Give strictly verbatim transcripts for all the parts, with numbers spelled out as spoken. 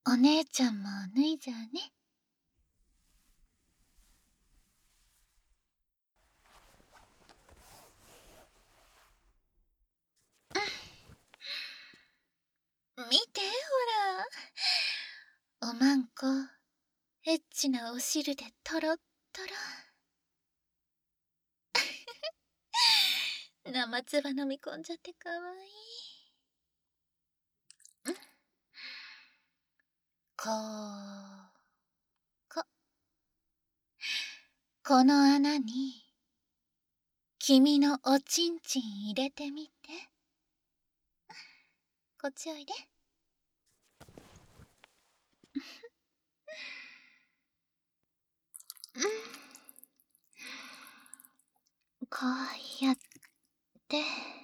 お姉ちゃんも脱いじゃうね。見てほら、おまんこエッチなお汁でトロットロ生唾飲み込んじゃってかわいい。こうここの穴に君のおちんちん入れてみて。こっちおいで。こうやって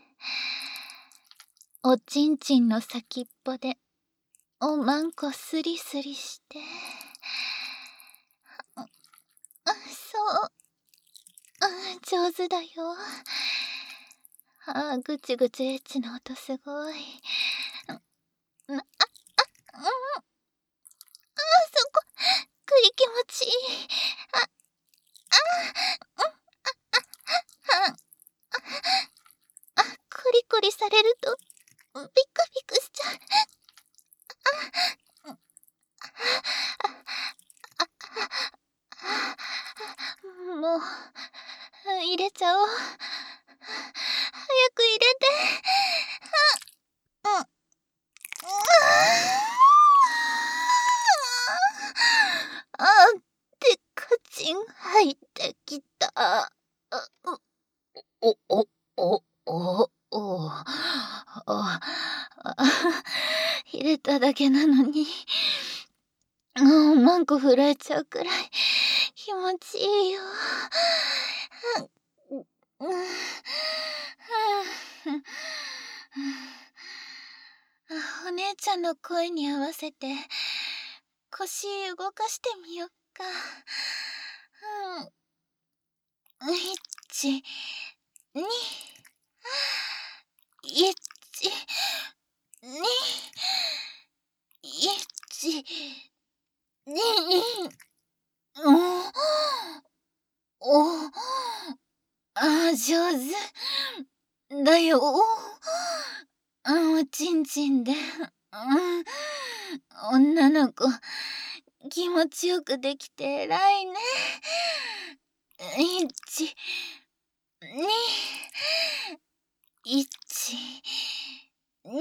おちんちんの先っぽでおまんこスリスリして、あ、そう、上手だよ。あ、ぐちぐちエッチな音すごい。あ、あ、うん、あ、そこ、くり気持ちいい。あ、あ、うん、あ、あ、あ、クリクリされるとビクビクしちゃう。もう入れちゃおう。早く入れて。あ、うん、あ、でかちん入ってきた。あ、おおおおおあ、入れただけなのにもうマンコ震えちゃうくらい気持ちいいよ。お姉ちゃんの声に合わせて腰動かしてみよっか。うん、いち、に、いち、に、いち、に、おお、あ、上手だよ。あ、おちんちんで、うん、女の子気持ちよくできて偉いね。いち、に、いち、に、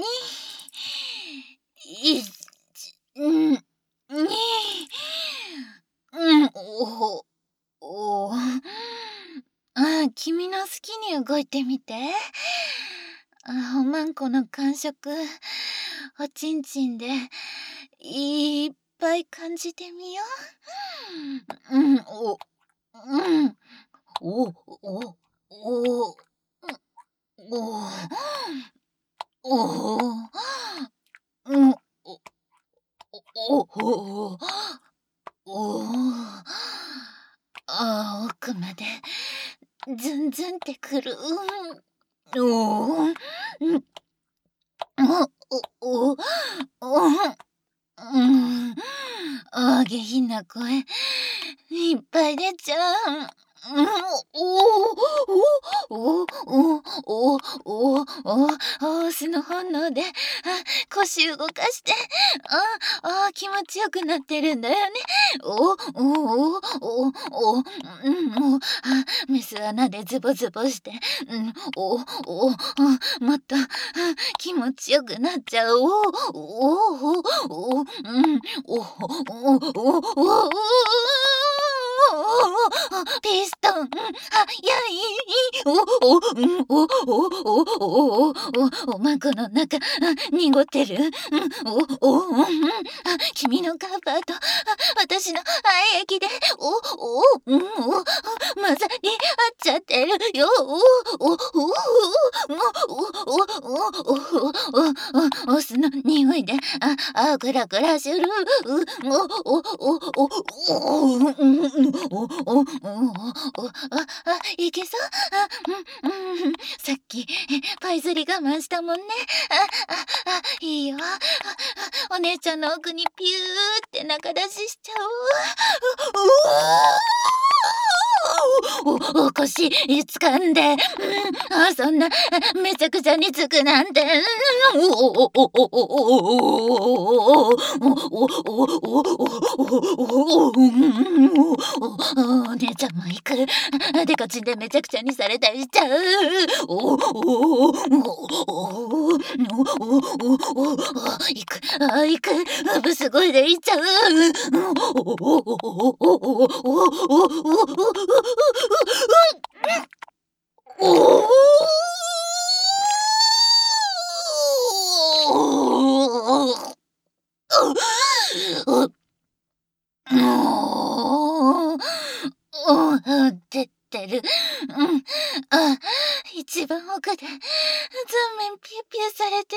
いち、うん、に、うん、おお、あ、君の好きに動いてみて。あ、おまんこの感触、おちんちんでいっぱい感じてみよう。うん、お、うん、お、お、お、お、お、お、うん、お、お、お、お、あ、奥までズンズンってくる。うん、お、うん、お、お、お、うん、あ、下品な声いっぱい出ちゃう。うん、おおおおおおおおオスの本能で、あ、腰動かして、ああ、気持ちよくなってるんだよね。おおおおお、うん、お、あ、メス穴でズボズボして、うん、おお、もっと、気持ちよくなっちゃう。おおおお、うん、おおおおおおピストン、はやい、おお、うん、おおおおおおまんこの中濁ってる。おお、うん、君のカバーと私の愛液でおお、うん、お混ざり合っちゃってるよ。おおおおおおおおお酢の匂いでああグラグラする。おおおおおおおおおおおああいけそうあうんうんさっきパイ釣り我慢したもんねあああいいよああお姉ちゃんの奥にピューって中出ししちゃおううわおお腰掴んで、うん、あそんなめちゃくちゃにつくなんて、おおおおおおおおおおお姉ちゃんも行く。デカチンでめちゃくちゃにされたりしちゃう。おおおおおおお行くあ行くブス声で行っちゃう。おおおおおおおおおもう、出てる。うん。あ、一番奥で、全面ピューピューされてる。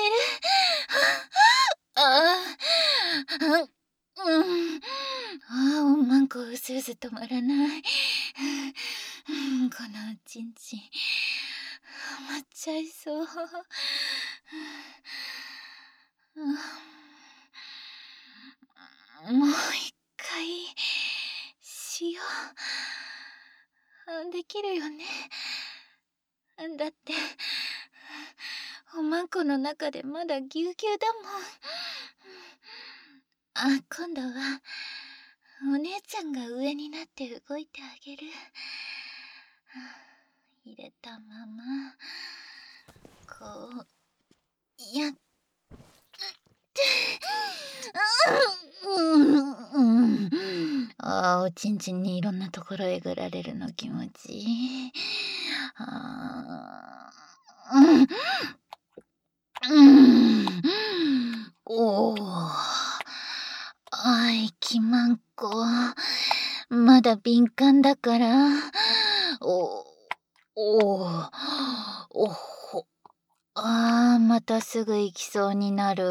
ああ、うん。ああ、おまんこうすうす止まらない。このおちんちん、はまっちゃいそう。もう一回しよう。できるよね。だっておまんこの中でまだぎゅうぎゅうだもん。あ、今度はお姉ちゃんが上になって動いてあげる。入れたままこうやってあーおちんちんにいろんなところえぐられるの気持ちいい。あーうんおーあいきまんこまだ敏感だからおおおほあーまたすぐ行きそうになる。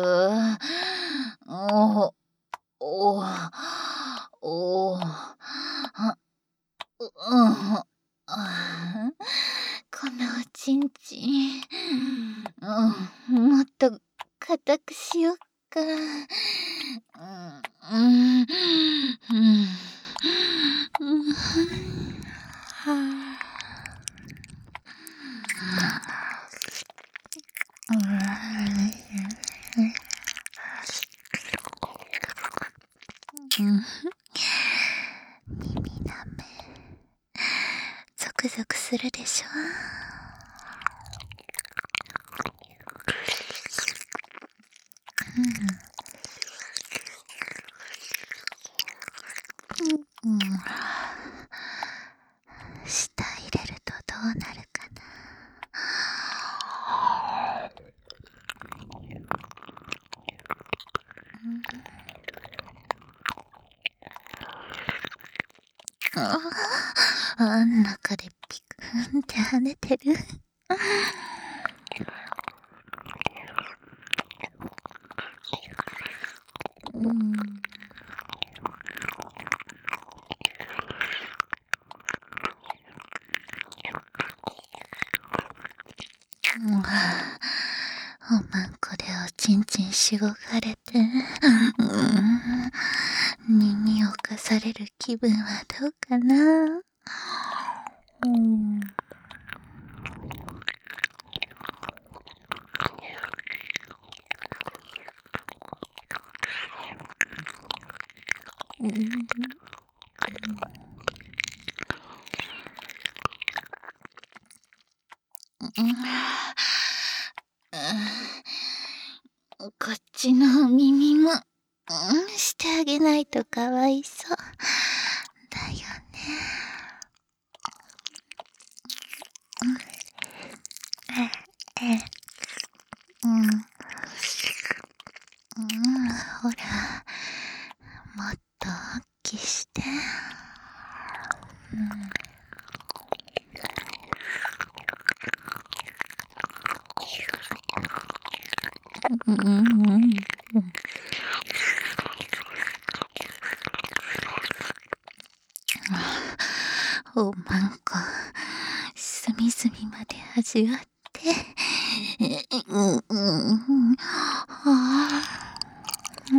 おおおあううんあこのおちんちん、うん、もっと固くしよっか。うんうんうんうんはうん耳なめゾクゾクするでしょ。うん、うん、舌入れるとどうなるかな。ああ中でピクンって跳ねてる。うんおまんこでおちんちんしごかれて、うん、耳をかされる気分はどうかな。うんうんこっちの耳も、うん、してあげないとかわいそうだよね。うん、うん、ほらもっと大きして。うんうんうんおまんこ隅々まで味わって、うんうんうん、あー、うん、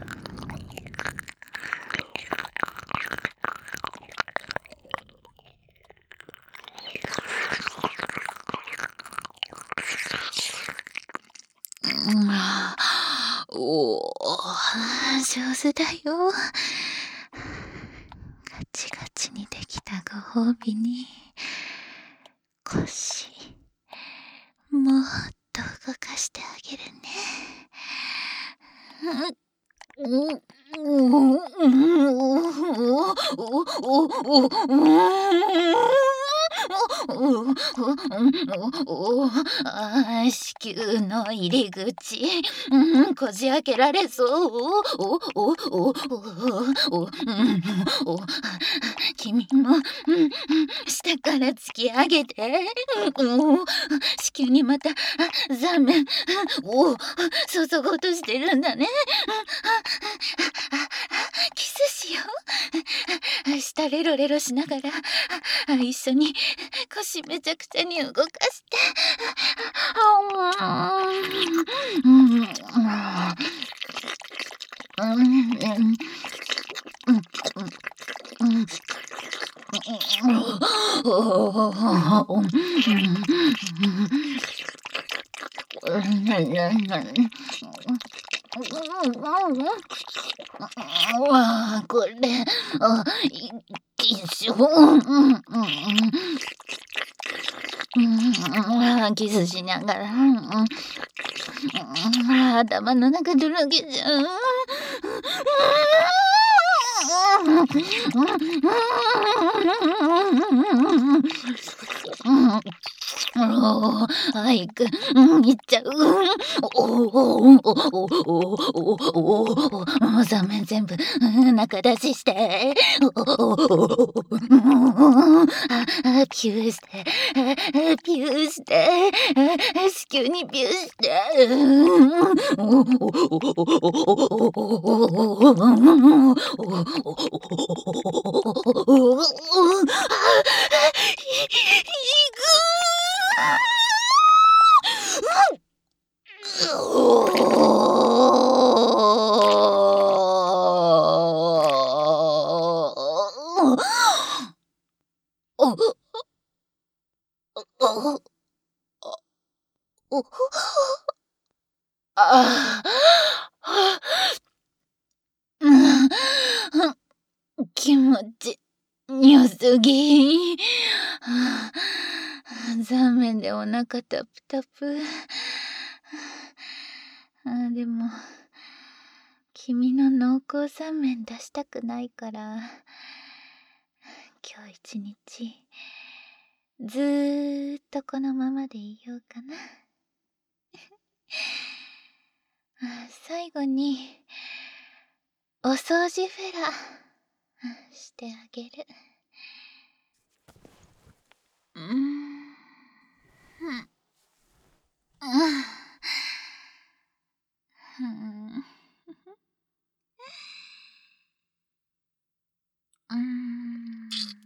おー、上手だよ。ガチガチにできたご褒美に腰もっと動かしてあげるね。うんうんあ、子宮の入り口、うん、こじ開けられそう。おおおおおお君も、うん、下から突き上げて、うん、子宮にまた座面を注ごうとしてるんだね。キスしよう。下レロレロしながら一緒に腰めちゃくちゃに動かして。うんうんわあ、これ、あ、いいっしょ。うんうんうん。うん、キスしながら、うん、うん、頭の中とろけちゃう。おお、俳句、うん、いっちゃう。おおおおおおおお、座面全部、中出しして。おおおお、あ、ピューして、ピューして、子宮にピューして。いく。気持ちよすぎ。座面でお腹タプタプ。あ、でも君の濃厚座面出したくないから今日一日ずーっとこのままでいようかな。最後にお掃除フェラしてあげる。うん、うん、うん、うん、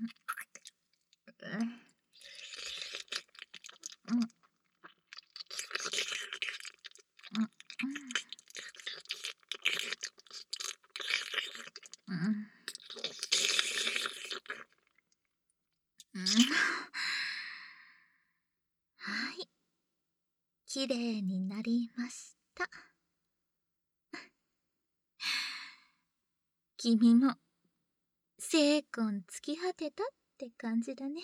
はい、きれいになりました。君も精魂尽き果てたって感じだね。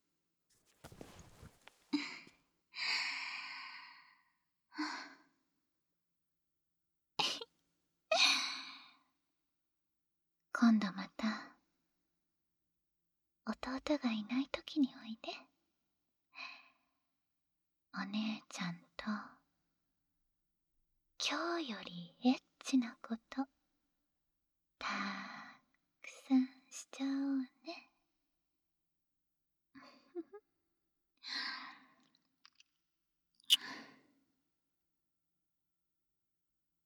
今度また弟がいない時においで。お姉ちゃんと今日よりエッチなことたくさんしちゃおうね。